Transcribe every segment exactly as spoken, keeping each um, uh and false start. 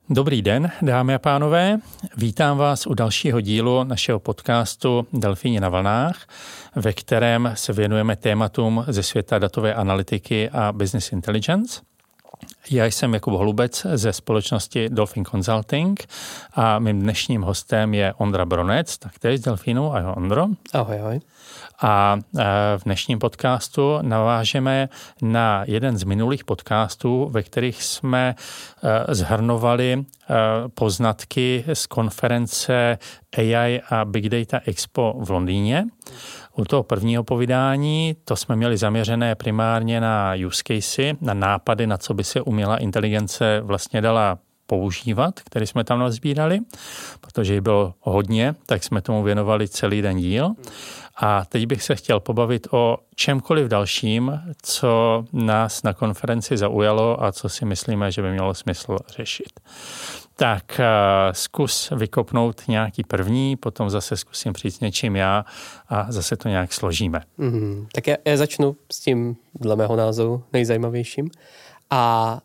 Dobrý den, dámy a pánové. Vítám vás u dalšího dílu našeho podcastu Delfíni na vlnách, ve kterém se věnujeme tématům ze světa datové analytiky a business intelligence. Já jsem Jakub Holubec ze společnosti Dolphin Consulting a mým dnešním hostem je Ondra Bronec, taktéž z Delfínu. Ahoj, Ondro. Ahoj, ahoj. A v dnešním podcastu navážeme na jeden z minulých podcastů, ve kterých jsme shrnovali poznatky z konference A I a Big Data Expo v Londýně. U toho prvního povídání to jsme měli zaměřené primárně na use casey, na nápady, na co by se umělá inteligence vlastně dala používat, který jsme tam nazbírali, protože jich bylo hodně, tak jsme tomu věnovali celý den díl. A teď bych se chtěl pobavit o čemkoliv dalším, co nás na konferenci zaujalo a co si myslíme, že by mělo smysl řešit. Tak uh, zkus vykopnout nějaký první, potom zase zkusím přijít s něčím já a zase to nějak složíme. Mm, tak já, já začnu s tím, dle mého názoru, nejzajímavějším. A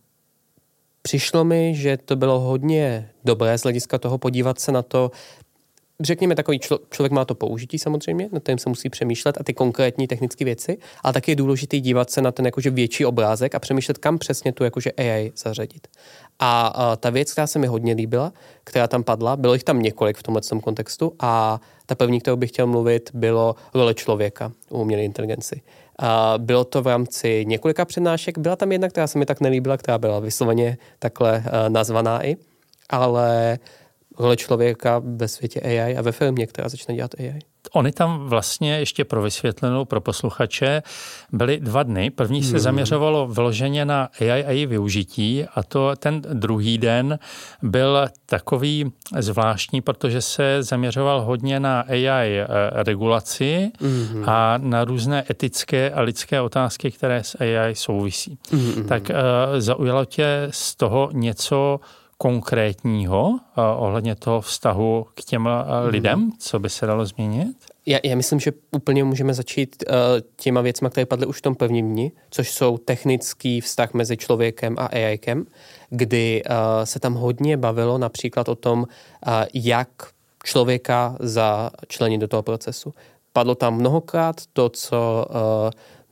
přišlo mi, že to bylo hodně dobré z hlediska toho podívat se na to, řekněme, takový člo, člověk má to použití samozřejmě, na tom se musí přemýšlet a ty konkrétní technické věci, ale taky je důležité dívat se na ten jakože větší obrázek a přemýšlet, kam přesně tu jakože A I zařadit. A, a ta věc, která se mi hodně líbila, která tam padla, bylo jich tam několik v tomhle kontextu a ta první, kterou bych chtěl mluvit, bylo role člověka u umělé inteligenci. A bylo to v rámci několika přednášek, byla tam jedna, která se mi tak nelíbila, která byla vysloveně takhle uh, nazvaná i, ale role člověka ve světě A I a ve firmě, která začne dělat A I. Oni tam vlastně ještě pro vysvětlenou pro posluchače byly dva dny. První hmm. se zaměřovalo vyloženě na A I a její využití a to ten druhý den byl takový zvláštní, protože se zaměřoval hodně na A I regulaci hmm. a na různé etické a lidské otázky, které s A I souvisí. Hmm. Tak uh, zaujalo tě z toho něco konkrétního uh, ohledně toho vztahu k těm uh, lidem, mm. co by se dalo změnit? Já, já myslím, že úplně můžeme začít uh, těma věcma, které padly už v tom prvním dni, což jsou technický vztah mezi člověkem a A I kem, kdy uh, se tam hodně bavilo například o tom, uh, jak člověka začlenit do toho procesu. Padlo tam mnohokrát to, co uh,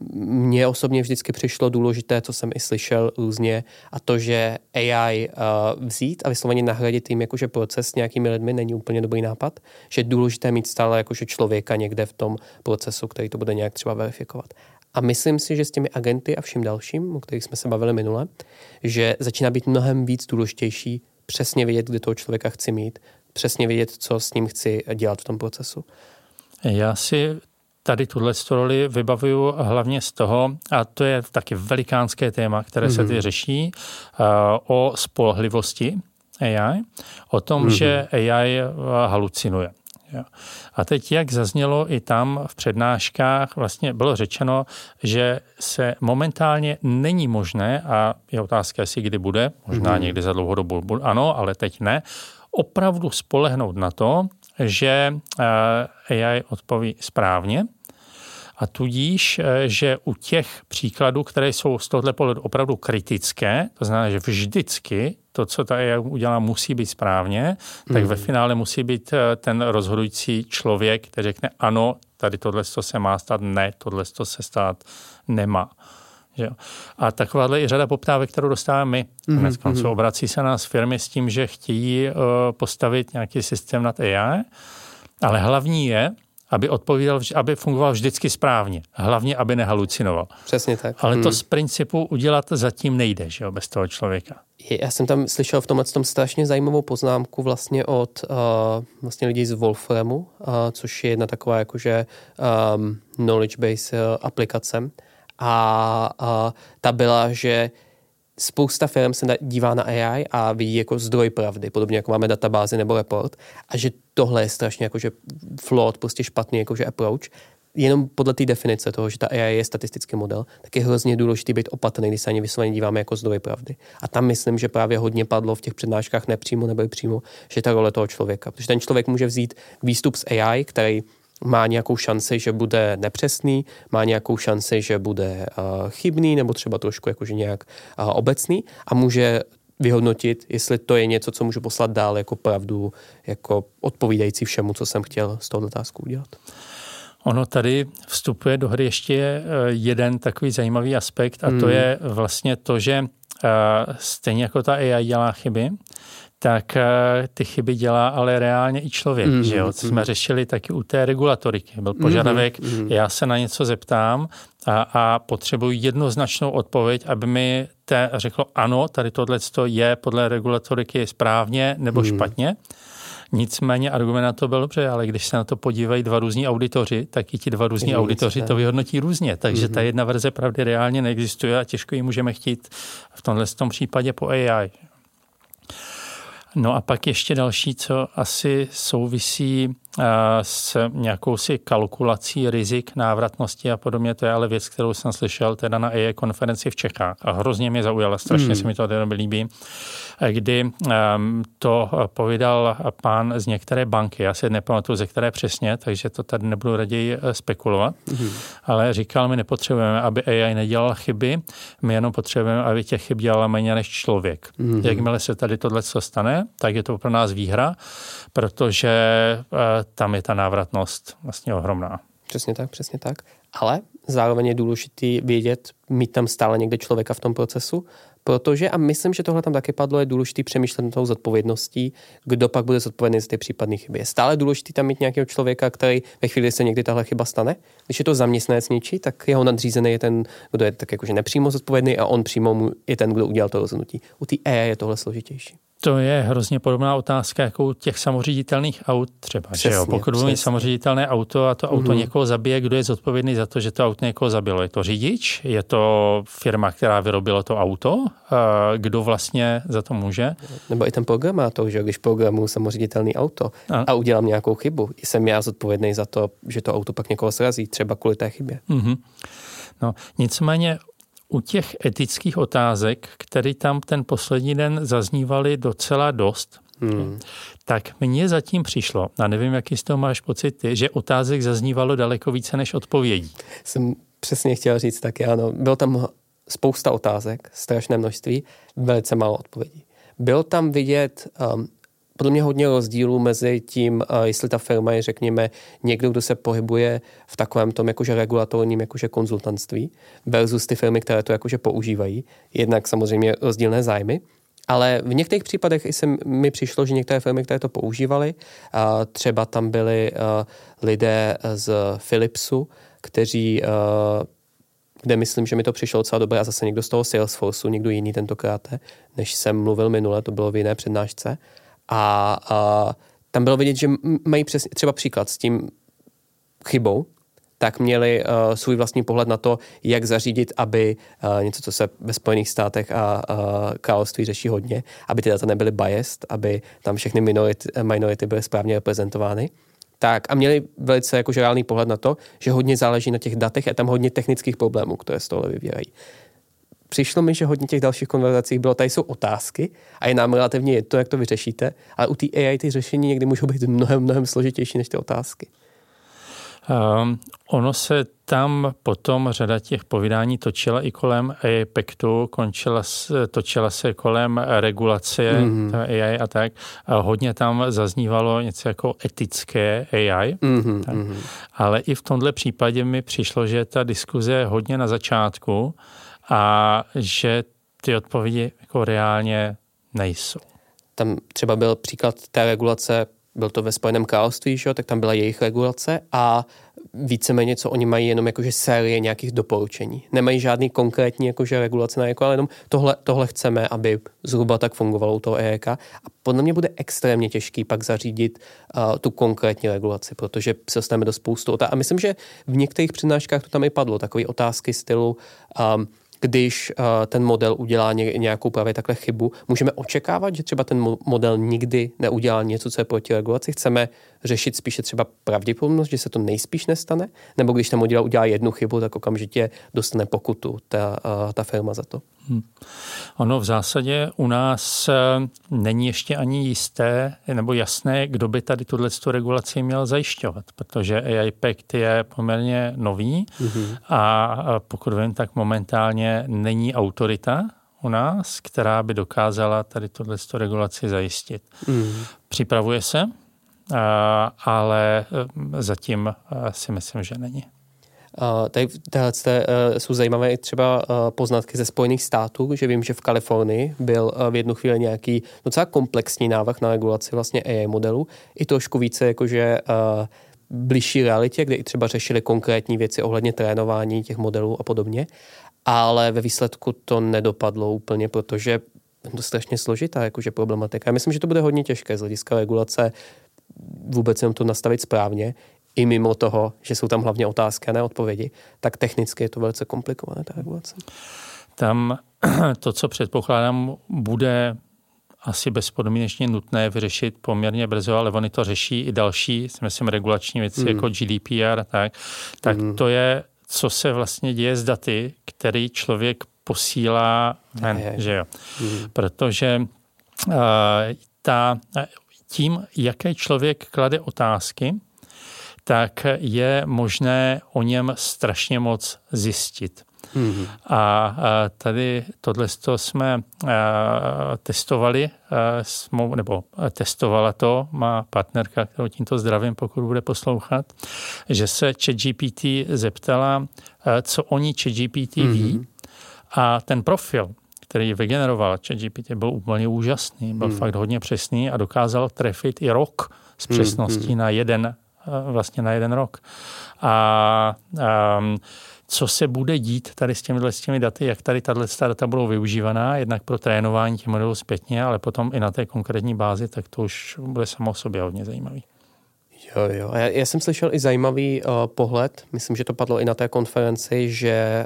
mně osobně vždycky přišlo důležité, co jsem i slyšel různě, a to, že A I uh, vzít a vysloveně nahradit tím jakože proces s nějakými lidmi není úplně dobrý nápad, že je důležité mít stále jakože člověka někde v tom procesu, který to bude nějak třeba verifikovat. A myslím si, že s těmi agenty a vším dalším, o kterých jsme se bavili minule, že začíná být mnohem víc důležitější přesně vědět, kde toho člověka chci mít, přesně vědět, co s ním chci dělat v tom procesu. Já si tady tuhle roli vybavuju hlavně z toho, a to je taky velikánské téma, které mm-hmm. se tady řeší, uh, o spolehlivosti A I, o tom, mm-hmm. že A I halucinuje. Jo. A teď, jak zaznělo i tam v přednáškách, vlastně bylo řečeno, že se momentálně není možné, a je otázka, jestli kdy bude, možná mm-hmm. někdy za dlouhou dobu, ano, ale teď ne, opravdu spolehnout na to, že A I odpoví správně a tudíž, že u těch příkladů, které jsou z tohoto pohledu opravdu kritické, to znamená, že vždycky to, co ta A I udělá, musí být správně, tak mm. ve finále musí být ten rozhodující člověk, který řekne ano, tady tohle se má stát, ne, tohle se stát nemá. Že? A takováhle je řada poptávek, kterou dostáváme my. Konec mm-hmm. konců obrací se nás firmy s tím, že chtějí uh, postavit nějaký systém nad A I, ale hlavní je, aby odpovídal, aby fungoval vždycky správně. Hlavně, aby nehalucinoval. Přesně tak. Ale mm. to z principu udělat zatím nejde, že jo, bez toho člověka. Já jsem tam slyšel v tomhle tom strašně zajímavou poznámku vlastně od uh, vlastně lidí z Wolframu, uh, což je jedna taková jakože um, knowledge base uh, aplikace. A, a ta byla, že spousta firm se dívá na A I a vidí jako zdroj pravdy, podobně jako máme databázi nebo report, a že tohle je strašně jakože flawed, prostě špatný jakože approach. Jenom podle té definice toho, že ta A I je statistický model, tak je hrozně důležitý být opatrný, když se ani vysloveně díváme jako zdroj pravdy. A tam myslím, že právě hodně padlo v těch přednáškách nepřímo nebo i přímo, že ta role toho člověka. Protože ten člověk může vzít výstup z A I, který má nějakou šanci, že bude nepřesný, má nějakou šanci, že bude uh, chybný nebo třeba trošku jakože nějak uh, obecný, a může vyhodnotit, jestli to je něco, co můžu poslat dál jako pravdu, jako odpovídající všemu, co jsem chtěl z toho otázku udělat. Ono tady vstupuje do hry ještě jeden takový zajímavý aspekt a to hmm. je vlastně to, že stejně jako ta A I dělá chyby, tak ty chyby dělá ale reálně i člověk. Mm, že jo? Co jsme mm. řešili taky u té regulatoriky. Byl požadavek, mm, já se na něco zeptám a, a potřebuji jednoznačnou odpověď, aby mi te řeklo ano, tady tohleto je podle regulatoriky správně nebo mm. špatně. Nicméně argument na to byl dobře, ale když se na to podívají dva různí auditoři, tak i ti dva různí auditoři to vyhodnotí různě. Takže mm-hmm. ta jedna verze pravdy reálně neexistuje a těžko ji můžeme chtít v tomhle tom případě po A I. No a pak ještě další, co asi souvisí uh, s nějakou si kalkulací rizik, návratnosti a podobně, to je ale věc, kterou jsem slyšel teda na A I konferenci v Čechách a hrozně mě zaujala, strašně mm. se mi to teda líbí, kdy um, to povídal pán z některé banky, já si nepamatuju ze které přesně, takže to tady nebudu raději spekulovat, mm. ale říkal, my nepotřebujeme, aby A I nedělala chyby, my jenom potřebujeme, aby těch chyb dělala méně než člověk. Mm. Jakmile se tady tohle stane, tak je to pro nás výhra, protože uh, tam je ta návratnost vlastně ohromná. Přesně tak, přesně tak. Ale zároveň je důležitý vědět, mít tam stále někde člověka v tom procesu, protože, a myslím, že tohle tam taky padlo, je důležitý přemýšlet nad tou zodpovědností, kdo pak bude zodpovědný za ty případné chyby. Je stále důležitý tam mít nějakého člověka, který ve chvíli se někdy tahle chyba stane. Když je to zaměstnanec něčí, tak jeho nadřízený je ten, kdo je tak jakože nepřímo zodpovědný a on přímo je ten, kdo udělal to rozhodnutí. U té A I je tohle složitější. To je hrozně podobná otázka jako u těch samoředitelných aut třeba. Přesně, že jo? Pokud budu mít samoředitelné auto a to auto mm-hmm. někoho zabije, kdo je zodpovědný za to, že to auto někoho zabilo? Je to řidič? Je to firma, která vyrobila to auto? Kdo vlastně za to může? Nebo i ten programátor, že když programuju samoředitelné auto a, a udělám nějakou chybu, jsem já zodpovědný za to, že to auto pak někoho srazí, třeba kvůli té chybě. Mm-hmm. No, nicméně u těch etických otázek, které tam ten poslední den zaznívaly docela dost, hmm. tak mně zatím přišlo, a nevím, jaký z toho máš pocit ty, že otázek zaznívalo daleko více než odpovědí. Jsem přesně chtěl říct taky, ano. Bylo tam spousta otázek, strašné množství, velice málo odpovědí. Bylo tam vidět um, podle mě hodně rozdílů mezi tím, jestli ta firma je, řekněme, někdo, kdo se pohybuje v takovém tom jakože regulatorním jakože konzultantství versus ty firmy, které to jakože používají. Jednak samozřejmě rozdílné zájmy, ale v některých případech i se mi přišlo, že některé firmy, které to používaly, třeba tam byli lidé z Philipsu, kteří, kde myslím, že mi to přišlo docela dobré a zase někdo z toho Salesforceu, někdo jiný tentokrát, než jsem mluvil minule, to bylo v jiné přednášce. A, a tam bylo vidět, že mají přesně třeba příklad s tím chybou, tak měli uh, svůj vlastní pohled na to, jak zařídit, aby uh, něco, co se ve Spojených státech a uh, království řeší hodně, aby ty data nebyly biased, aby tam všechny minority, minority byly správně reprezentovány. Tak a měli velice jakože reálný pohled na to, že hodně záleží na těch datech a tam hodně technických problémů, které z toho vyvírají. Přišlo mi, že hodně těch dalších konverzacích bylo, tady jsou otázky a je nám relativně jedno, jak to vyřešíte, ale u té A I ty řešení někdy můžou být mnohem, mnohem složitější než ty otázky. Um, ono se tam potom řada těch povídání točila i kolem APECtu, končila, točila se kolem regulace mm-hmm. A I a tak. A hodně tam zaznívalo něco jako etické A I. Mm-hmm, tak. Mm-hmm. Ale i v tomhle případě mi přišlo, že ta diskuze je hodně na začátku a že ty odpovědi jako reálně nejsou. Tam třeba byl příklad té regulace, byl to ve Spojeném království, že? Tak tam byla jejich regulace a víceméně, co oni mají, jenom jakože série nějakých doporučení. Nemají žádný konkrétní jakože regulace na jako, ale jenom tohle, tohle chceme, aby zhruba tak fungovalo u toho E E K. A podle mě bude extrémně těžký pak zařídit uh, tu konkrétní regulaci, protože se dostaneme do spoustu otázek. A myslím, že v některých přednáškách to tam i padlo, takové otázky stylu um, když uh, ten model udělá ně, nějakou právě takhle chybu, můžeme očekávat, že třeba ten mo- model nikdy neudělá něco, co je proti regulaci. Chceme řešit spíše třeba pravděpodobnost, že se to nejspíš nestane, nebo když ten model udělá jednu chybu, tak okamžitě dostane pokutu ta, uh, ta firma za to. Hmm. Ono v zásadě u nás není ještě ani jisté nebo jasné, kdo by tady tuto regulaci měl zajišťovat, protože A I Pact je poměrně nový mm-hmm. a pokud vím, tak momentálně není autorita u nás, která by dokázala tady tuto regulaci zajistit. Mm. Připravuje se, ale zatím si myslím, že není. Uh, tady uh, jsou zajímavé i třeba uh, poznatky ze Spojených států, že vím, že v Kalifornii byl uh, v jednu chvíli nějaký docela komplexní návrh na regulaci vlastně A I modelu, i trošku více jakože uh, bližší realitě, kde i třeba řešili konkrétní věci ohledně trénování těch modelů a podobně, ale ve výsledku to nedopadlo úplně, protože je to strašně složitá jakože problematika. Já myslím, že to bude hodně těžké z hlediska regulace vůbec jenom to nastavit správně, i mimo toho, že jsou tam hlavně otázky a ne odpovědi, tak technicky je to velice komplikované, ta regulace. Tam to, co předpokládám, bude asi bezpodmínečně nutné vyřešit poměrně brzo, ale oni to řeší i další, myslím, regulační věci, mm. jako G D P R, tak, tak mm. to je, co se vlastně děje s daty, který člověk posílá ven, je, je. že jo. Mm. Protože uh, ta, tím, jaké člověk klade otázky, tak je možné o něm strašně moc zjistit. Mm-hmm. A tady tohle jsme testovali, nebo testovala to má partnerka, kterou tímto zdravím, pokud bude poslouchat, že se ChatGPT zeptala, co o ní ChatGPT ví, mm-hmm. a ten profil, který vygeneroval ChatGPT, byl úplně úžasný, byl mm. fakt hodně přesný a dokázal trefit i rok s přesností mm. na jeden vlastně na jeden rok. A um, co se bude dít tady s těmi, s těmi daty, jak tady tato data budou využívaná, jednak pro trénování těch modelů zpětně, ale potom i na té konkrétní bázi, tak to už bude samo o sobě hodně zajímavý. Jo, jo. Já, já jsem slyšel i zajímavý uh, pohled, myslím, že to padlo i na té konferenci, že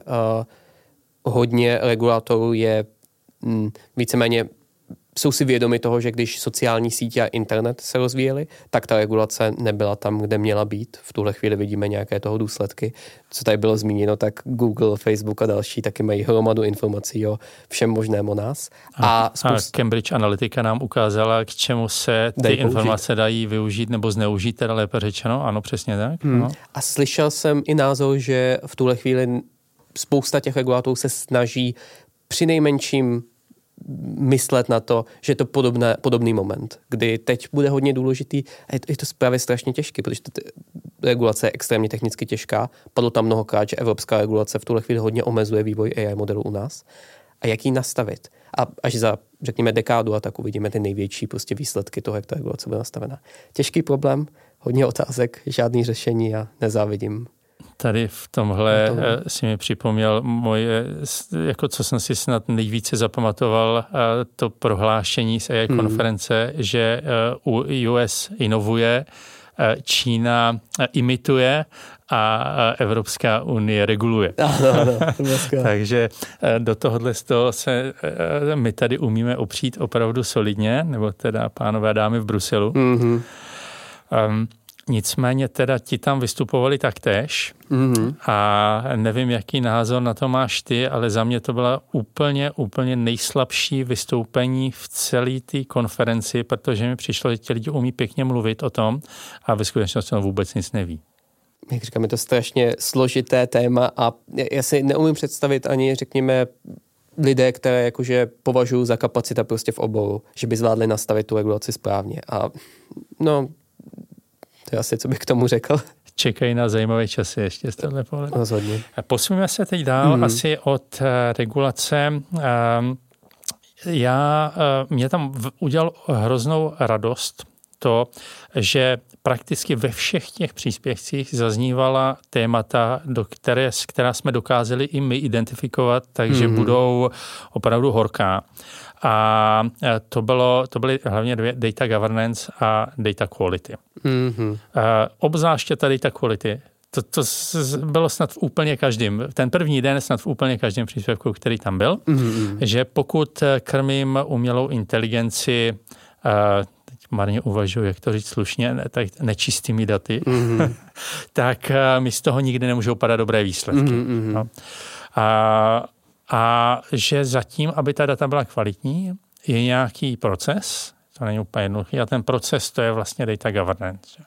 uh, hodně regulátorů je mm, víceméně jsou si vědomi toho, že když sociální sítě a internet se rozvíjely, tak ta regulace nebyla tam, kde měla být. V tuhle chvíli vidíme nějaké toho důsledky. Co tady bylo zmíněno, tak Google, Facebook a další taky mají hromadu informací o všem možném o nás. A, a, spoust... a Cambridge Analytica nám ukázala, k čemu se ty dají informace použít. dají využít nebo zneužít, teda lépe řečeno. Ano, přesně tak. Hmm. No. A slyšel jsem i názor, že v tuhle chvíli spousta těch regulátorů se snaží přinejmenším myslet na to, že je to podobné, podobný moment, kdy teď bude hodně důležitý a je to, je to právě strašně těžké, protože ta regulace je extrémně technicky těžká. Padlo tam mnohokrát, že evropská regulace v tuhle chvíli hodně omezuje vývoj A I modelů u nás. A jak ji nastavit? A až za, řekněme, dekádu a tak uvidíme ty největší prostě výsledky toho, jak ta regulace bude nastavená. Těžký problém, hodně otázek, žádný řešení a nezávidím. Tady v tomhle to... si mi připomněl moje, jako co jsem si snad nejvíce zapamatoval, to prohlášení z A I hmm. konference, že U S inovuje, Čína imituje a Evropská unie reguluje. Ano, ano, Takže do tohohle z toho se my tady umíme opřít opravdu solidně, nebo teda pánové a dámy v Bruselu. Mm-hmm. Um, Nicméně teda ti tam vystupovali taktéž mm-hmm. a nevím, jaký názor na to máš ty, ale za mě to byla úplně, úplně nejslabší vystoupení v celé té konferenci, protože mi přišlo, že ti lidi umí pěkně mluvit o tom a ve skutečnosti vůbec nic neví. Jak říkám, je to strašně složité téma a já si neumím představit ani, řekněme, lidé, které jakože považují za kapacita prostě v oboru, že by zvládli nastavit tu regulaci správně. A no... To je asi, co bych k tomu řekl. Čekají na zajímavé časy ještě z tohle pohledu. Rozhodně. Posuneme se teď dál mm. asi od regulace. Já, mě tam udělal hroznou radost to, že prakticky ve všech těch příspěvcích zaznívala témata, do které, která jsme dokázali i my identifikovat, takže mm. budou opravdu horká. A to, bylo, to byly hlavně dvě, data governance a data quality. Mm-hmm. Obzvláště ta data quality. To, to bylo snad v úplně každém, ten první den snad v úplně každém příspěvku, který tam byl, mm-hmm. že pokud krmím umělou inteligenci, teď marně uvažuji, jak to říct slušně, ne, tak nečistými daty, mm-hmm. tak mi z toho nikdy nemůžou padat dobré výsledky. Mm-hmm. No. A A že zatím, aby ta data byla kvalitní, je nějaký proces, to není úplně jednoduchý, a ten proces to je vlastně data governance.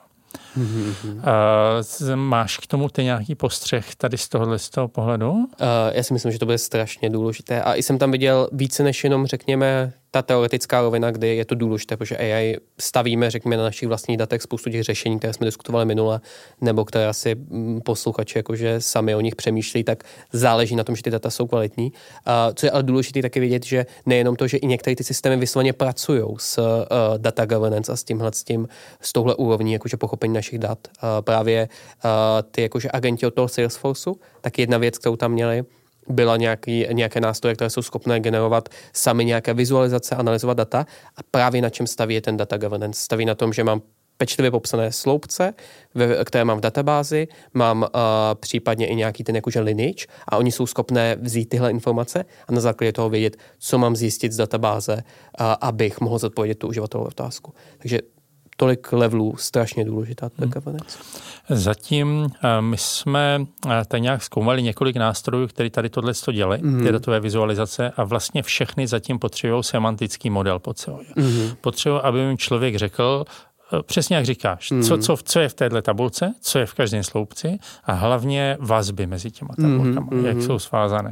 Mm-hmm. Uh, máš k tomu ty nějaký postřeh tady z tohohle z toho pohledu? Uh, já si myslím, že to bude strašně důležité. A i jsem tam viděl více než jenom, řekněme, ta teoretická rovina, kdy je to důležité, protože A I stavíme, řekněme, na našich vlastních datech spoustu těch řešení, které jsme diskutovali minule, nebo které asi posluchači jakože sami o nich přemýšlí, tak záleží na tom, že ty data jsou kvalitní. Uh, co je ale důležité taky vidět, že nejenom to, že i některé ty systémy vysloveně pracují s uh, data governance a s tímhle, s tím, s touhle úrovní, jakože pochopení našich dat. Uh, právě uh, ty jakože agenti od toho Salesforceu, tak jedna věc, kterou tam měli, byla nějaký, nějaké nástroje, které jsou schopné generovat sami nějaké vizualizace, analyzovat data a právě na čem staví je ten data governance. Staví na tom, že mám pečlivě popsané sloupce, které mám v databázi, mám uh, případně i nějaký ten jakože lineage a oni jsou schopné vzít tyhle informace a na základě toho vědět, co mám zjistit z databáze, uh, abych mohl zodpovědět tu uživatelovou otázku. Takže tolik levelů, strašně důležitá ta governance. Zatím my jsme tady nějak zkoumali několik nástrojů, které tady tohle dělají, mm. ty datové vizualizace a vlastně všechny zatím potřebují semantický model pod sebou. Mm. Potřebují, aby jim člověk řekl, přesně jak říkáš, mm. co, co, co je v téhle tabulce, co je v každém sloupci a hlavně vazby mezi těma tabulkama, mm. jak jsou svázané.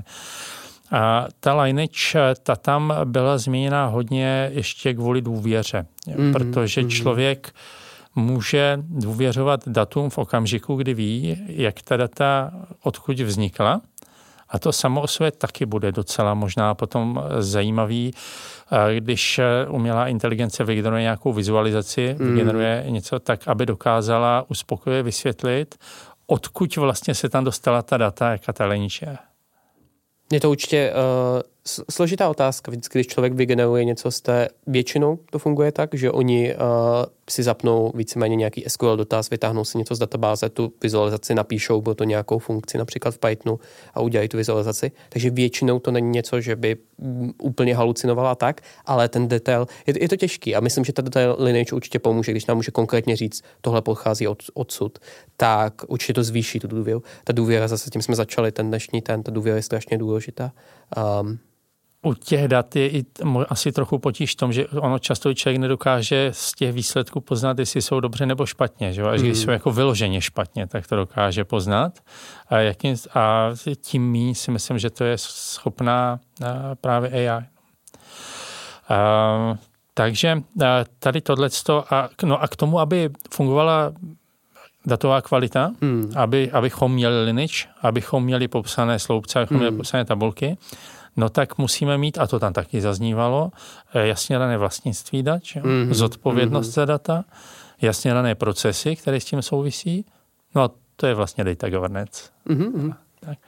A ta lineage, ta tam byla změněna hodně ještě kvůli důvěře, mm-hmm. protože člověk může důvěřovat datům v okamžiku, kdy ví, jak ta data odkud vznikla. A to samo o sobě taky bude docela možná potom zajímavý, když umělá inteligence vygeneruje nějakou vizualizaci, mm. vygeneruje něco tak, aby dokázala uspokojivě vysvětlit, odkud vlastně se tam dostala ta data, jaká ta lineage je. Je to určitě uh, složitá otázka. Vždycky, když člověk vygeneruje něco z té, většinou to funguje tak, že oni uh, si zapnou víceméně nějaký S Q L dotaz, vytáhnou si něco z databáze, tu vizualizaci napíšou, bylo to nějakou funkci, například v Pythonu a udělají tu vizualizaci. Takže většinou to není něco, že by úplně halucinovala tak, ale ten detail, je, je to těžký a myslím, že ta detail lineage určitě pomůže, když nám může konkrétně říct, tohle pochází od, odsud, tak určitě to zvýší tu důvěru. Ta důvěra, zase tím jsme začali ten dnešní ten, ta důvěra je strašně důležitá. Um, U těch dat je i asi trochu potíž v tom, že ono často člověk nedokáže z těch výsledků poznat, jestli jsou dobře nebo špatně. Že? Až když jsou jako vyloženě špatně, tak to dokáže poznat. A, jakým, a tím míň si myslím, že to je schopná právě A I. A, takže tady tohleto, a, no a k tomu, aby fungovala datová kvalita, hmm. aby, abychom měli lineage, abychom měli popsané sloupce, abychom hmm. měli popsané tabulky, no tak musíme mít, a to tam taky zaznívalo, jasně dané vlastnictví dat, mm-hmm. zodpovědnost mm-hmm. za data, jasně dané procesy, které s tím souvisí. No a to je vlastně data governance. Mm-hmm. Tak.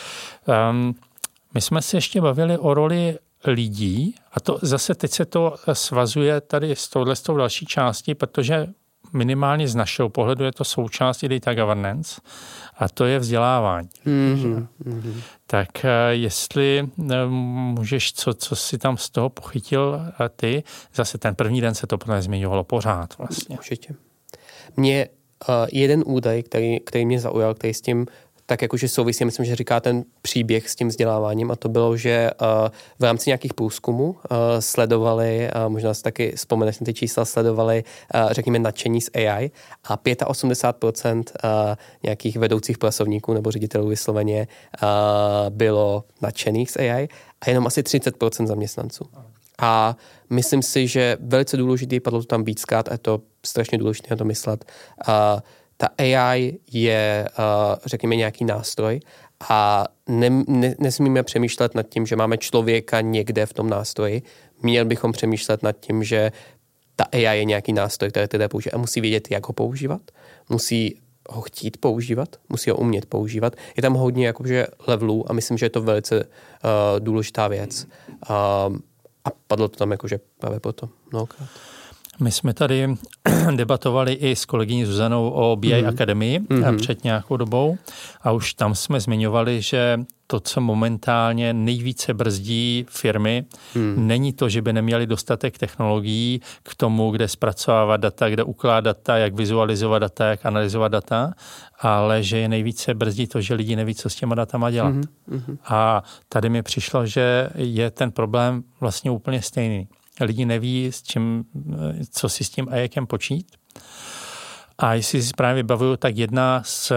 Um, my jsme se ještě bavili o roli lidí a to zase teď se to svazuje tady s touhle s tou další částí, protože minimálně z našeho pohledu je to součástí data governance a to je vzdělávání. Mm-hmm. Tak jestli můžeš, co, co si tam z toho pochytil ty, zase ten první den se to potom zmiňovalo pořád vlastně. Určitě. Mě uh, jeden údaj, který, který mě zaujal, který s tím tak jakože souvisí, myslím, že říká ten příběh s tím vzděláváním a to bylo, že uh, v rámci nějakých průzkumů uh, sledovali, uh, možná si taky vzpomeneš na ty čísla, sledovali, uh, řekněme, nadšení z A I a osmdesát pět procent uh, nějakých vedoucích pracovníků nebo ředitelů vysloveně uh, bylo nadšených z A I a jenom asi třicet procent zaměstnanců. A myslím si, že velice důležitý, padlo to tam víckrát a je to strašně důležité na to myslet, uh, ta A I je, řekněme, nějaký nástroj a ne, ne, nesmíme přemýšlet nad tím, že máme člověka někde v tom nástroji. Měli bychom přemýšlet nad tím, že ta A I je nějaký nástroj, který teda použije a musí vědět, jak ho používat. Musí ho chtít používat, musí ho umět používat. Je tam hodně jakože levelů a myslím, že je to velice uh, důležitá věc. Uh, a padlo to tam jakože právě proto mnohokrát. My jsme tady debatovali i s kolegyní Zuzanou o B I mm. Akademii mm-hmm. před nějakou dobou a už tam jsme zmiňovali, že to, co momentálně nejvíce brzdí firmy, mm. není to, že by neměli dostatek technologií k tomu, kde zpracovávat data, kde ukládat data, jak vizualizovat data, jak analyzovat data, ale že je nejvíce brzdí to, že lidi neví, co s těma datama dělat. Mm-hmm. A tady mi přišlo, že je ten problém vlastně úplně stejný. Lidi neví, s čím, co si s tím A I počít. A jestli si právě bavuju, tak jedna z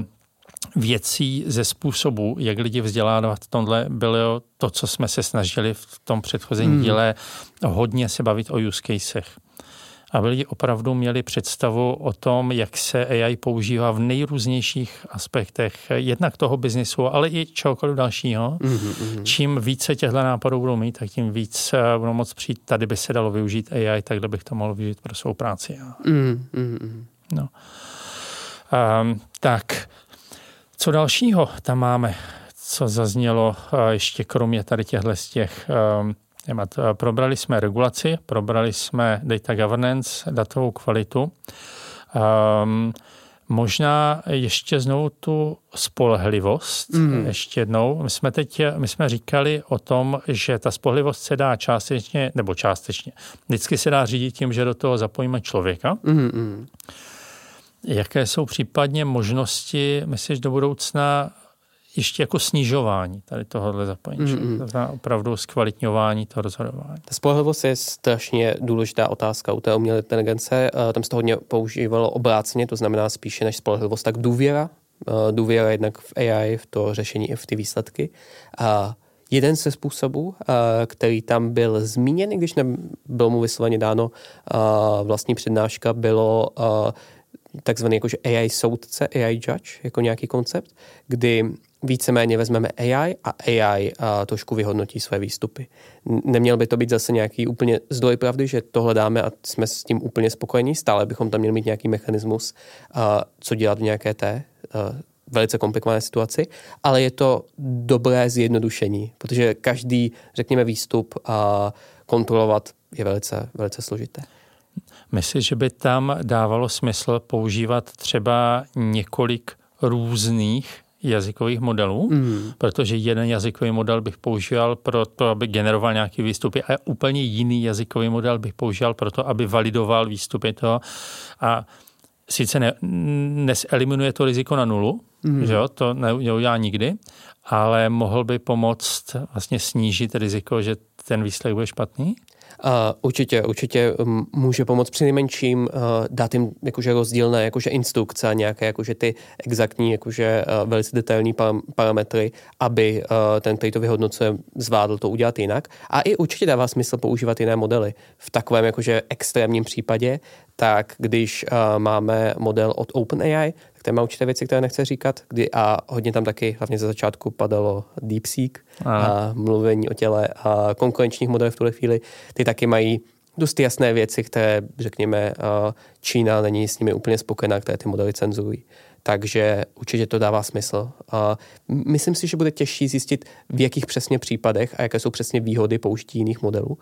věcí ze způsobu, jak lidi vzdělávat v tomhle, bylo to, co jsme se snažili v tom předchozím hmm. díle hodně se bavit o use casech. Aby lidi opravdu měli představu o tom, jak se A I používá v nejrůznějších aspektech jednak toho biznisu, ale i čehokoliv dalšího. Mm-hmm. Čím více těchto nápadů budou mít, tak tím víc budou moc přijít. Tady by se dalo využít A I, takhle bych to mohl využít pro svou práci. Mm-hmm. No. Um, tak, co dalšího tam máme? Co zaznělo ještě kromě tady těchto z těch... Um, Probrali jsme regulaci, probrali jsme data governance, datovou kvalitu. Um, možná ještě znovu tu spolehlivost. Mm. Ještě jednou. My jsme teď my jsme říkali o tom, že ta spolehlivost se dá částečně, nebo částečně, vždycky se dá řídit tím, že do toho zapojíme člověka. Mm. Jaké jsou případně možnosti, myslíš, do budoucna ještě jako snižování tady tohohle zapojení, mm-hmm. opravdu zkvalitňování toho rozhodování. Ta spolehlivost je strašně důležitá otázka u té umělé inteligence. Tam se to hodně používalo obráceně, to znamená spíše než spolehlivost, tak důvěra. Důvěra jednak v A I, v to řešení i v ty výsledky. A jeden ze způsobů, který tam byl zmíněn, když nebylo mu vysloveně dáno vlastní přednáška, bylo takzvaný jakože A I soudce, A I judge, jako nějaký koncept, kdy víceméně vezmeme A I a A I a trošku vyhodnotí své výstupy. Neměl by to být zase nějaký úplně zdroj pravdy, že tohle dáme a jsme s tím úplně spokojení, stále bychom tam měli mít nějaký mechanismus, co dělat v nějaké té velice komplikované situaci, ale je to dobré zjednodušení, protože každý, řekněme, výstup a kontrolovat je velice, velice složité. Myslíš, že by tam dávalo smysl používat třeba několik různých jazykových modelů, mm. protože jeden jazykový model bych používal pro to, aby generoval nějaké výstupy a úplně jiný jazykový model bych používal pro to, aby validoval výstupy toho. A sice ne, neseliminuje to riziko na nulu, mm. že jo, to neudělá nikdy, ale mohl by pomoct vlastně snížit riziko, že ten výsledek bude špatný? Uh, určitě, určitě um, může pomoct přinejmenším uh, dát jim jakože rozdílné jakože instrukce a nějaké jakože ty exaktní, jakože uh, velice detailní param- parametry, aby uh, ten, který to vyhodnocuje, zvládl to udělat jinak. A i určitě dává smysl používat jiné modely. V takovém jakože extrémním případě, tak když uh, máme model od OpenAI, tak tam má určité věci, které nechce říkat, kdy a hodně tam taky, hlavně ze začátku padalo DeepSeek a, a mluvení o těle a konkurenčních modelech v tuhle chvíli, ty taky mají dost jasné věci, které, řekněme, uh, Čína není s nimi úplně spokojená, které ty modely cenzurují. Takže určitě to dává smysl. A myslím si, že bude těžší zjistit, v jakých přesně případech a jaké jsou přesně výhody použití jiných modelů,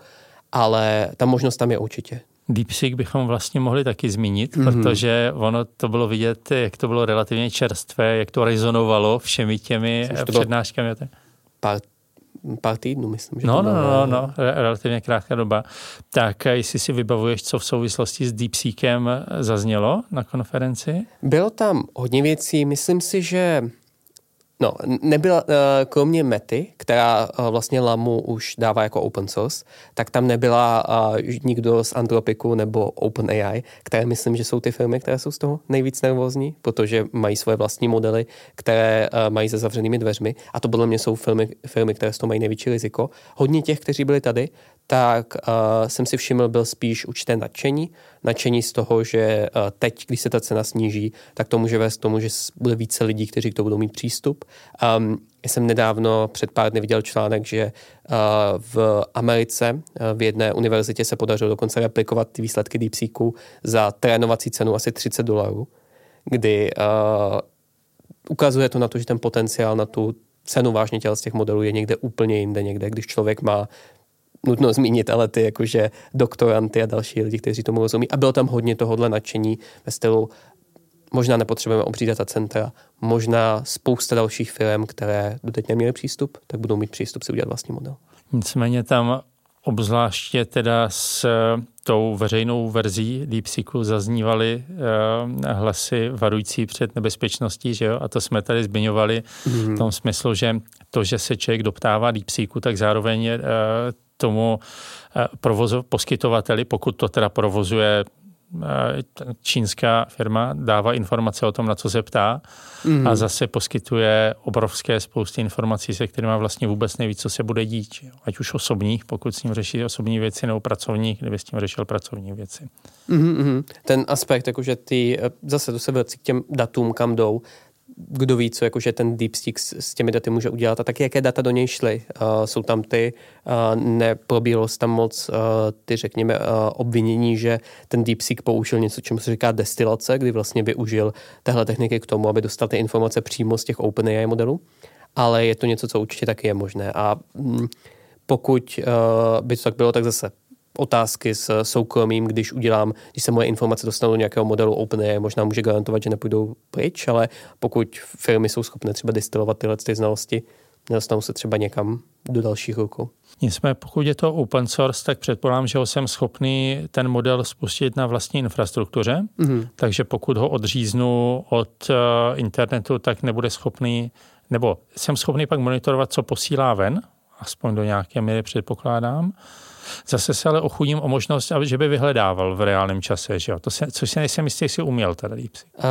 ale ta možnost tam je určitě. DeepSeek bychom vlastně mohli taky zmínit, mm-hmm. protože ono to bylo vidět, jak to bylo relativně čerstvé, jak to rezonovalo všemi těmi přednáškami. Pár, pár týdnů, myslím. Že no, to no, bylo, no, no, relativně krátká doba. Tak jestli si vybavuješ, co v souvislosti s DeepSeekem zaznělo na konferenci? Bylo tam hodně věcí. Myslím si, že No, nebyla, kromě Mety, která vlastně Lamu už dává jako open source, tak tam nebyla nikdo z Anthropicu nebo OpenAI, které myslím, že jsou ty firmy, které jsou z toho nejvíc nervózní, protože mají svoje vlastní modely, které mají za zavřenými dveřmi a to podle mě jsou firmy, firmy, které z toho mají největší riziko. Hodně těch, kteří byli tady, tak uh, jsem si všiml, byl spíš určité nadšení. Nadšení z toho, že uh, teď, když se ta cena sníží, tak to může vést k tomu, že bude více lidí, kteří k tomu budou mít přístup. Um, já jsem nedávno před pár dny viděl článek, že uh, v Americe uh, v jedné univerzitě se podařilo dokonce replikovat ty výsledky DeepSeeku za trénovací cenu asi třicet dolarů, kdy uh, ukazuje to na to, že ten potenciál na tu cenu vážně těl z těch modelů je někde úplně jinde, někde, když člověk má nutno zmínit, ale ty jakože doktoranty a další lidi, kteří tomu rozumí. A bylo tam hodně tohohle nadšení ve stylu možná nepotřebujeme obří data centra, možná spousta dalších firm, které doteď neměly přístup, tak budou mít přístup si udělat vlastní model. Nicméně tam obzvláště teda s tou veřejnou verzí DeepSeeku zaznívaly eh, hlasy varující před nebezpečností, že jo? A to jsme tady zmiňovali mm-hmm. v tom smyslu, že to, že se člověk doptává DeepSeeku, tak zároveň je, eh, tomu eh, provozu, poskytovateli, pokud to teda provozuje čínská firma dává informace o tom, na co se ptá mm. a zase poskytuje obrovské spousty informací, se kterými vlastně vůbec neví, co se bude dít. Ať už osobních, pokud s ním řeší osobní věci, nebo pracovních, kdyby s tím řešil pracovní věci. Mm-hmm. Ten aspekt, jakože ty, zase to se vrací k těm datům, kam jdou, kdo ví, co jakože ten DeepSeek s, s těmi daty může udělat a taky jaké data do něj šly. Uh, jsou tam ty, uh, neprobíhalo se tam moc uh, ty, řekněme, uh, obvinění, že ten DeepSeek použil něco, čemu se říká destilace, kdy vlastně využil téhle techniky k tomu, aby dostal ty informace přímo z těch OpenAI modelů, ale je to něco, co určitě taky je možné a mm, pokud uh, by to tak bylo, tak zase otázky s soukromím, když udělám, když se moje informace dostanou do nějakého modelu OpenAI, možná může garantovat, že nepůjdou pryč, ale pokud firmy jsou schopné třeba destilovat tyhle ty znalosti, nedostanou se třeba někam do dalších rukou. Nicméně pokud je to open source, tak předpokládám, že ho jsem schopný ten model spustit na vlastní infrastruktuře, mm-hmm. takže pokud ho odříznu od uh, internetu, tak nebude schopný, nebo jsem schopný pak monitorovat, co posílá ven, aspoň do nějaké míry předpokládám. Zase se ale ochudím o možnost, že by vyhledával v reálném čase, že jo? To se, což si nejsem jistý, jestli uměl teda DeepSeek. Uh,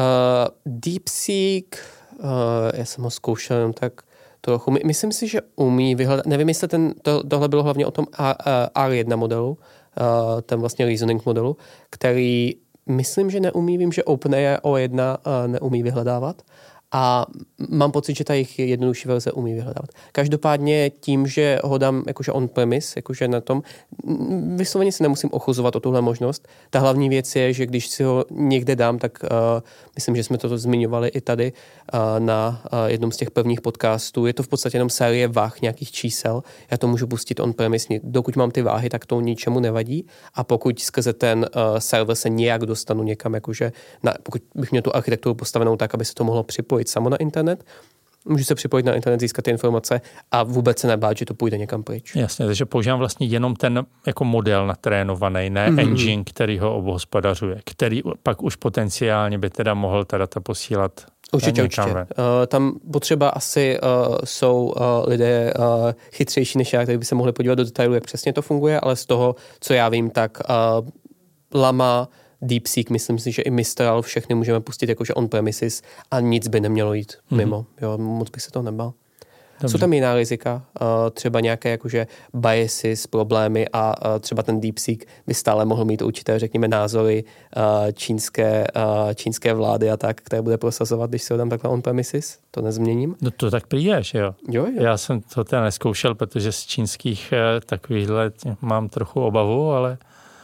DeepSeek, uh, já jsem ho zkoušel jenom tak trochu. My, myslím si, že umí vyhledat, nevím, jestli ten, to, tohle bylo hlavně o tom R jedna modelu, uh, ten vlastně reasoning modelu, který myslím, že neumí, vím, že OpenAI O jedna uh, neumí vyhledávat. A mám pocit, že ta jejich jednodušší verze umí vyhledávat. Každopádně tím, že ho dám jakože on-premise, jakože na tom, vysloveně se nemusím ochuzovat o tuhle možnost. Ta hlavní věc je, že když si ho někde dám, tak uh, myslím, že jsme to zmiňovali i tady uh, na uh, jednom z těch prvních podcastů. Je to v podstatě jenom série váh nějakých čísel. Já to můžu pustit on-premise. Dokud mám ty váhy, tak to ničemu nevadí. A pokud skrze ten uh, server se nějak dostanu někam, jakože na, pokud bych měl tu architekturu postavenou tak, aby se to mohlo připojit samo na internet, můžu se připojit na internet, získat ty informace a vůbec se nebát, že to půjde někam pryč. Jasně, takže používám vlastně jenom ten jako model natrénovaný, ne mm-hmm. engine, který ho obhospodařuje, který pak už potenciálně by teda mohl ta data posílat. Určitě, určitě. Uh, tam potřeba asi uh, jsou uh, lidé uh, chytřejší než já, kteří by se mohli podívat do detailu, jak přesně to funguje, ale z toho, co já vím, tak uh, Llama, DeepSeek, myslím si, že i Mistral, všechny můžeme pustit jakože on-premises a nic by nemělo jít mm-hmm. mimo. Jo, moc bych se toho nebal. Dobře. Jsou tam jiná rizika, uh, třeba nějaké jakože biases, problémy a uh, třeba ten DeepSeek by stále mohl mít určité, řekněme, názory uh, čínské, uh, čínské vlády a tak, které bude prosazovat, když se ho dám takhle on-premises. To nezměním. No to tak přiješ, jo. jo, jo. Já jsem to teda neskoušel, protože z čínských uh, takovýchhle mám trochu obavu, ale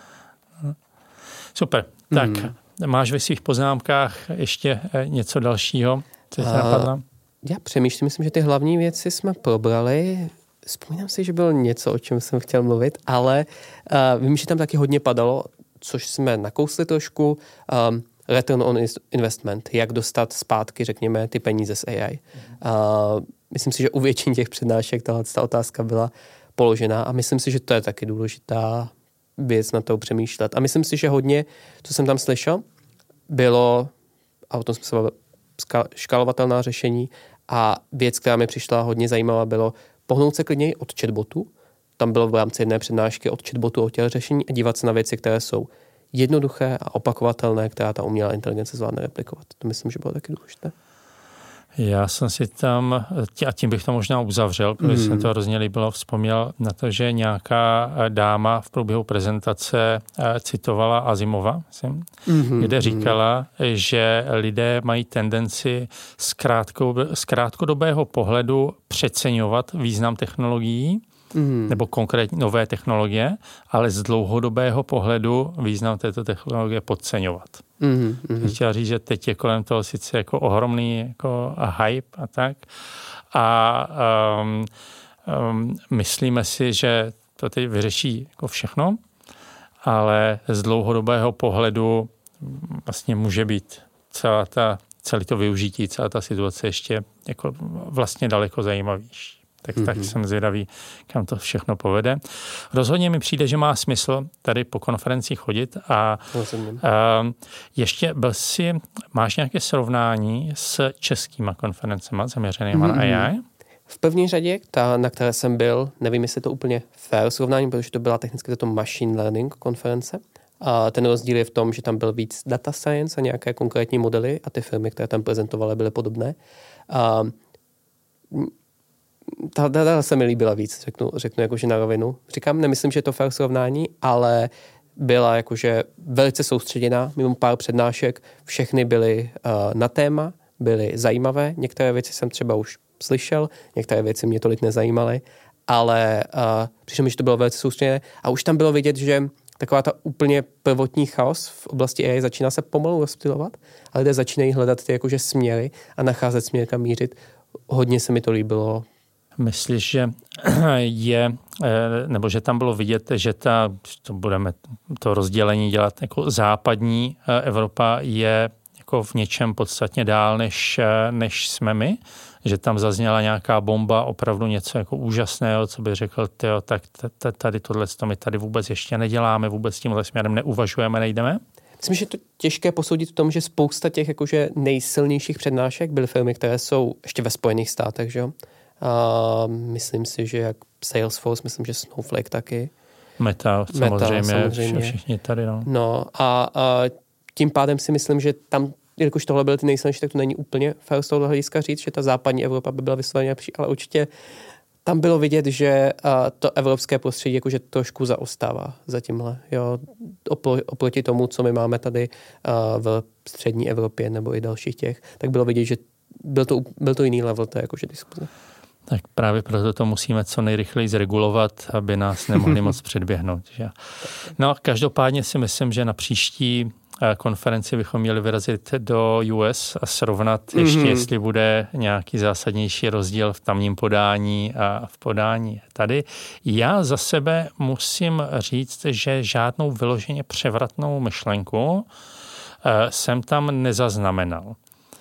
super. Tak, hmm. máš ve svých poznámkách ještě něco dalšího, co se napadlo? Já přemýšlím, myslím, že ty hlavní věci jsme probrali. Vzpomínám si, že bylo něco, o čem jsem chtěl mluvit, ale uh, vím, že tam taky hodně padalo, což jsme nakousli trošku, um, return on investment, jak dostat zpátky, řekněme, ty peníze z A I. Uh, myslím si, že u většiny těch přednášek tahle ta otázka byla položená a myslím si, že to je taky důležitá věc na to přemýšlet. A myslím si, že hodně, co jsem tam slyšel, bylo, a o tom jsme se bavili, škálovatelná řešení a věc, která mi přišla hodně zajímavá, bylo pohnout se klidně od chatbotu. Tam bylo v rámci jedné přednášky od chatbotu o těch řešení a dívat se na věci, které jsou jednoduché a opakovatelné, která ta umělá inteligence zvládne replikovat. To myslím, že bylo taky důležité. Já jsem si tam, a tím bych to možná uzavřel, protože mm. jsem to hrozně líbilo, vzpomněl na to, že nějaká dáma v průběhu prezentace citovala Asimova, myslím, mm-hmm. kde říkala, že lidé mají tendenci z, krátko, z krátkodobého pohledu přeceňovat význam technologií, Mm. nebo konkrétně nové technologie, ale z dlouhodobého pohledu význam této technologie podceňovat. Mm. Mm. Chtěla říct, že teď je kolem toho sice jako ohromný jako hype a tak. A um, um, myslíme si, že to teď vyřeší jako všechno, ale z dlouhodobého pohledu vlastně může být celá ta, celé to využití, celá ta situace ještě jako vlastně daleko zajímavější. Tak, mm-hmm. tak jsem zvědavý, kam to všechno povede. Rozhodně mi přijde, že má smysl tady po konferencích chodit a, a ještě byl si, máš nějaké srovnání s českýma konferencema zaměřenýma mm-hmm. na A I? V první řadě, ta, na které jsem byl, nevím, jestli je to úplně fair srovnání, protože to byla technicky tato machine learning konference, A ten rozdíl je v tom, že tam byl víc data science a nějaké konkrétní modely a ty firmy, které tam prezentovaly, byly podobné. A ta data se mi líbila víc, řeknu, řeknu jakože na rovinu. Říkám, nemyslím, že je to fair srovnání, ale byla jakože velice soustředěná, mimo pár přednášek, všechny byly uh, na téma, byly zajímavé, některé věci jsem třeba už slyšel, některé věci mě tolik nezajímaly, ale uh, přišlo mi, že to bylo velice soustředěné a už tam bylo vidět, že taková ta úplně prvotní chaos v oblasti A I začíná se pomalu rozptylovat, ale lidé začínají hledat ty jakože směry a nacházet směr, kam mířit. Hodně se mi to líbilo. Myslíš, že je, nebo že tam bylo vidět, že ta, to budeme to rozdělení dělat jako západní Evropa je jako v něčem podstatně dál, než, než jsme my? Že tam zazněla nějaká bomba, opravdu něco jako úžasného, co by řekl, tyjo, tak tady tohle my tady vůbec ještě neděláme, vůbec tímhle směrem neuvažujeme, nejdeme? Myslím, že je to těžké posoudit v tom, že spousta těch jakože nejsilnějších přednášek byly firmy, které jsou ještě ve Spojených státech, že jo? A myslím si, že jak Salesforce, myslím, že Snowflake taky. Meta, samozřejmě, Meta, samozřejmě. všichni tady. No, no a, a tím pádem si myslím, že tam, jelikož tohle byly ty nejsilnější, tak to není úplně fair z tohohle hlediska říct, že ta západní Evropa by byla vysloveně lepší, ale určitě tam bylo vidět, že to evropské prostředí jakože trošku zaostává za tímhle. Jo, oproti tomu, co my máme tady v střední Evropě nebo i dalších těch, tak bylo vidět, že byl to, byl to jiný level té jakože diskuze. Tak právě proto to musíme co nejrychleji zregulovat, aby nás nemohli moc předběhnout. Že? No, každopádně si myslím, že na příští konferenci bychom měli vyrazit do U S a srovnat mm-hmm. ještě, jestli bude nějaký zásadnější rozdíl v tamním podání a v podání tady. Já za sebe musím říct, že žádnou vyloženě převratnou myšlenku jsem tam nezaznamenal.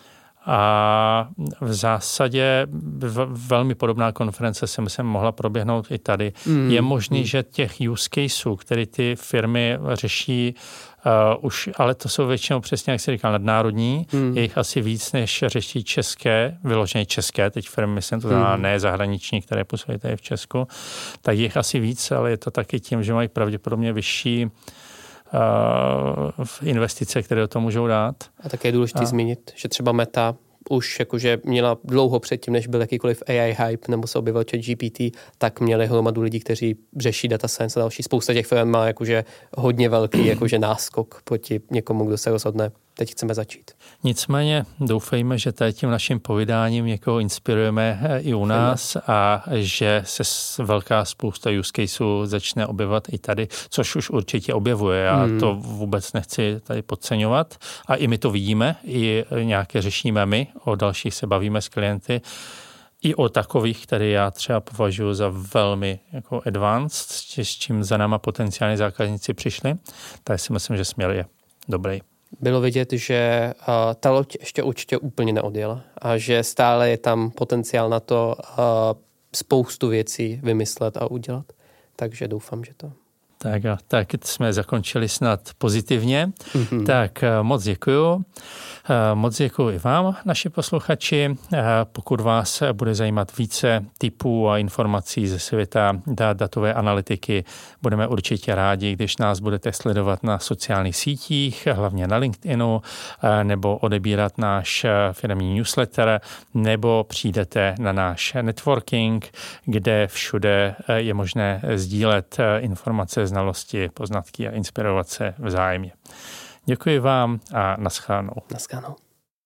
A v zásadě velmi podobná konference se myslím mohla proběhnout i tady. Mm. Je možný, mm. že těch use caseů, které ty firmy řeší, uh, už, ale to jsou většinou přesně, jak jsi říkal, nadnárodní, mm. je jich asi víc, než řeší české, vyloženě české, teď firmy, myslím, to znamená mm. ne zahraniční, které působí tady v Česku, tak je jich asi víc, ale je to taky tím, že mají pravděpodobně vyšší v investice, které do toho můžou dát. A také je důležité a... zmínit, že třeba Meta už jakože měla dlouho předtím, než byl jakýkoliv A I hype nebo se objevil ChatGPT, tak měli hromadu lidí, kteří řeší data science a další. Spousta těch firm má jakože hodně velký jakože náskok proti někomu, kdo se rozhodne, teď chceme začít. Nicméně doufejme, že tady tím naším povídáním někoho inspirujeme i u nás a že se velká spousta use caseů začne objevovat i tady, což už určitě objevuje. Já hmm. to vůbec nechci tady podceňovat a i my to vidíme, i nějaké řešíme my, o dalších se bavíme s klienty, i o takových, které já třeba považuji za velmi jako advanced, s čím za náma potenciální zákazníci přišli, tak si myslím, že směr je dobrý. Bylo vidět, že uh, ta loď ještě určitě úplně neodjela a že stále je tam potenciál na to uh, spoustu věcí vymyslet a udělat. Takže doufám, že to... Tak a tak jsme zakončili snad pozitivně. Mm-hmm. Tak moc děkuju. Moc děkuji i vám, naši posluchači. Pokud vás bude zajímat více tipů a informací ze světa datové analytiky, budeme určitě rádi, když nás budete sledovat na sociálních sítích, hlavně na LinkedInu, nebo odebírat náš firmní newsletter, nebo přijdete na náš networking, kde všude je možné sdílet informace, znalosti, poznatky a inspirovat se vzájemně. Děkuji vám a naschledanou. Naschledanou.